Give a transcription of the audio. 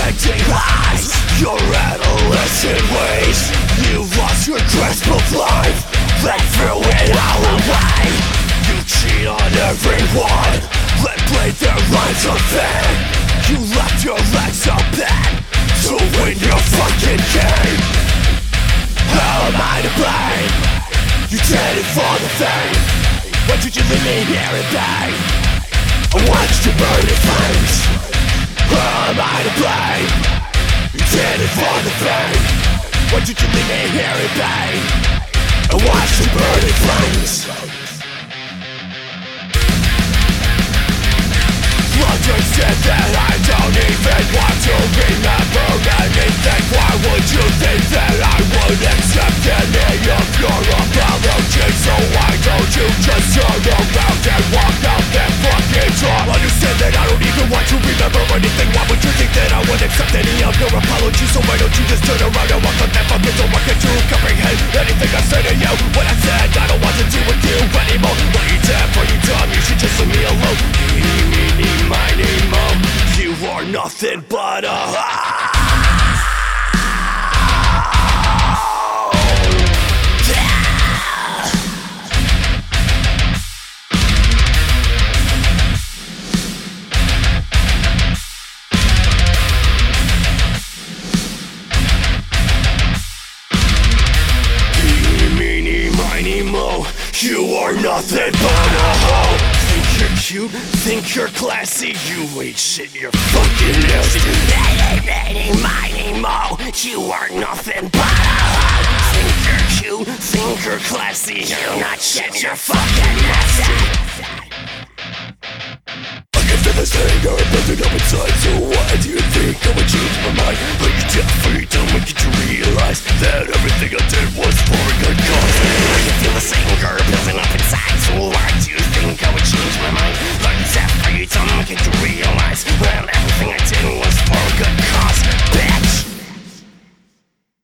protecting lies, your adolescent ways. You lost your grasp of life, let threw it all away. You cheat on everyone, let play their lives unfair. You left your legs open to win your fucking game. How am I to blame? You did it for the fame. Why did you leave me here in pain? I watched you burn in flames. How am I to blame? You did it for the fame. Why did you leave me here in pain? I watched you burn in flames. Understand that I don't even want to remember anything. Why would you think that I would accept any of your apologies? So why don't you just turn around and walk out that fucking door? Understand that I don't even want to remember anything. Why would you think that I would accept any of your apologies? So why don't you just turn around and walk out that fucking door? Why can't you comprehend anything I said to you? When I said I don't want to deal with you anymore. What you did for you dumb, you should just leave me alone. You are nothing but a You are nothing but a hoe. Think you're cute, think you're classy. You ain't shit, you're fucking nasty. Eeny, miny, mo. You are nothing but a hoe. Think you're cute, think you're classy. You're not shit, you're fucking nasty. I can feel this anger building up inside. So why do you think I would change my mind? But you did free to make it to realize that everything I did was for a good cause.